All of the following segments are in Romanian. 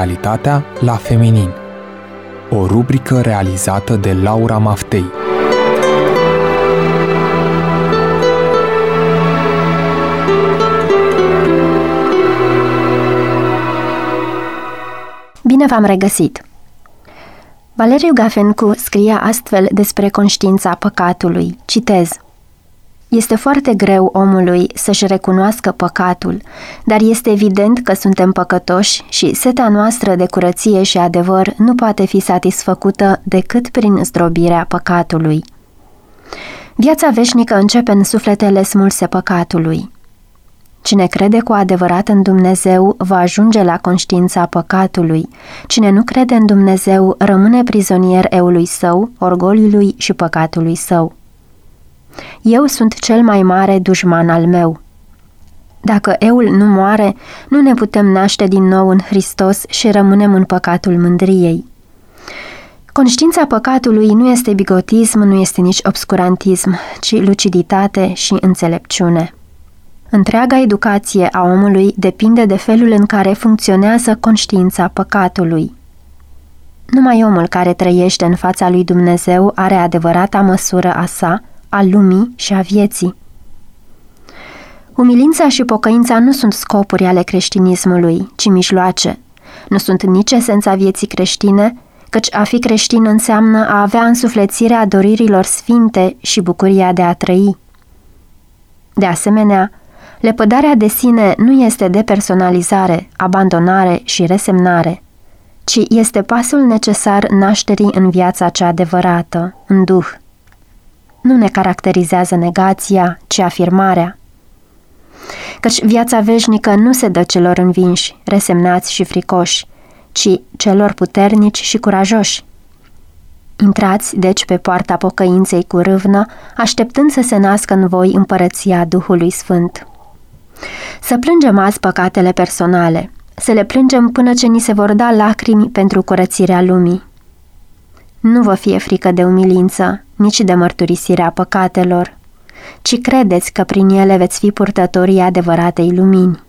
sexualitatea la feminin. O rubrică realizată de Laura Maftei. Bine v-am regăsit! Valeriu Gafencu scria astfel despre conștiința păcatului. Citez: Este foarte greu omului să-și recunoască păcatul, dar este evident că suntem păcătoși și setea noastră de curăție și adevăr nu poate fi satisfăcută decât prin zdrobirea păcatului. Viața veșnică începe în sufletele smulse păcatului. Cine crede cu adevărat în Dumnezeu va ajunge la conștiința păcatului. Cine nu crede în Dumnezeu rămâne prizonier eului său, orgoliului și păcatului său. Eu sunt cel mai mare dușman al meu. Dacă eul nu moare, nu ne putem naște din nou în Hristos și rămânem în păcatul mândriei. Conștiința păcatului nu este bigotism, nu este nici obscurantism, ci luciditate și înțelepciune. Întreaga educație a omului depinde de felul în care funcționează conștiința păcatului. Numai omul care trăiește în fața lui Dumnezeu are adevărata măsură a sa, a lumii și a vieții. Umilința și pocăința nu sunt scopuri ale creștinismului, ci mijloace. Nu sunt nici esența vieții creștine, căci a fi creștin înseamnă a avea însuflețirea doririlor sfinte și bucuria de a trăi. De asemenea, lepădarea de sine nu este depersonalizare, abandonare și resemnare, ci este pasul necesar nașterii în viața cea adevărată, în Duh. Nu ne caracterizează negația, ci afirmarea. Căci viața veșnică nu se dă celor învinși, resemnați și fricoși, ci celor puternici și curajoși. Intrați, deci, pe poarta pocăinței cu râvnă, așteptând să se nască în voi împărăția Duhului Sfânt. Să plângem azi păcatele personale, să le plângem până ce ni se vor da lacrimi pentru curățirea lumii. Nu vă fie frică de umilință, nici de mărturisirea păcatelor, ci credeți că prin ele veți fi purtătorii adevăratei lumini.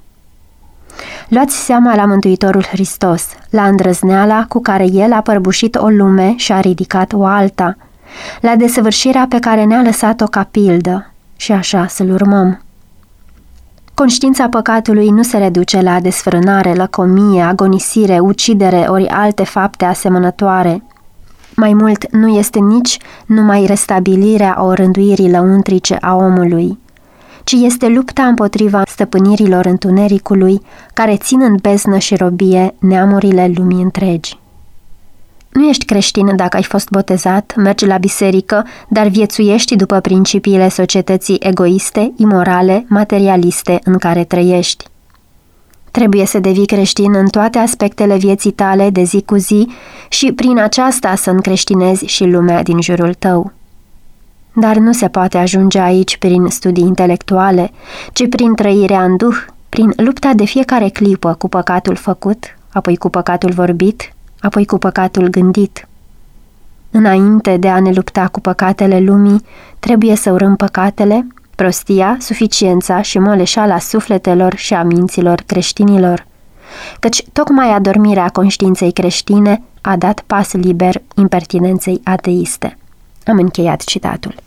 Luați seama la Mântuitorul Hristos, la îndrăzneala cu care El a părbușit o lume și a ridicat o alta, la desăvârșirea pe care ne-a lăsat-o ca pildă, și așa să-L urmăm. Conștiința păcatului nu se reduce la desfrânare, lăcomie, agonisire, ucidere ori alte fapte asemănătoare. Mai mult, nu este nici numai restabilirea orânduirii lăuntrice a omului, ci este lupta împotriva stăpânirilor întunericului care țin în beznă și robie neamurile lumii întregi. Nu ești creștin dacă ai fost botezat, mergi la biserică, dar viețuiești după principiile societății egoiste, imorale, materialiste în care trăiești. Trebuie să devii creștin în toate aspectele vieții tale de zi cu zi și prin aceasta să încreștinezi și lumea din jurul tău. Dar nu se poate ajunge aici prin studii intelectuale, ci prin trăirea în Duh, prin lupta de fiecare clipă cu păcatul făcut, apoi cu păcatul vorbit, apoi cu păcatul gândit. Înainte de a ne lupta cu păcatele lumii, trebuie să urâm păcatele, prostia, suficiența și moleșala sufletelor și a minților creștinilor, căci tocmai adormirea conștiinței creștine a dat pas liber impertinenței ateiste. Am încheiat citatul.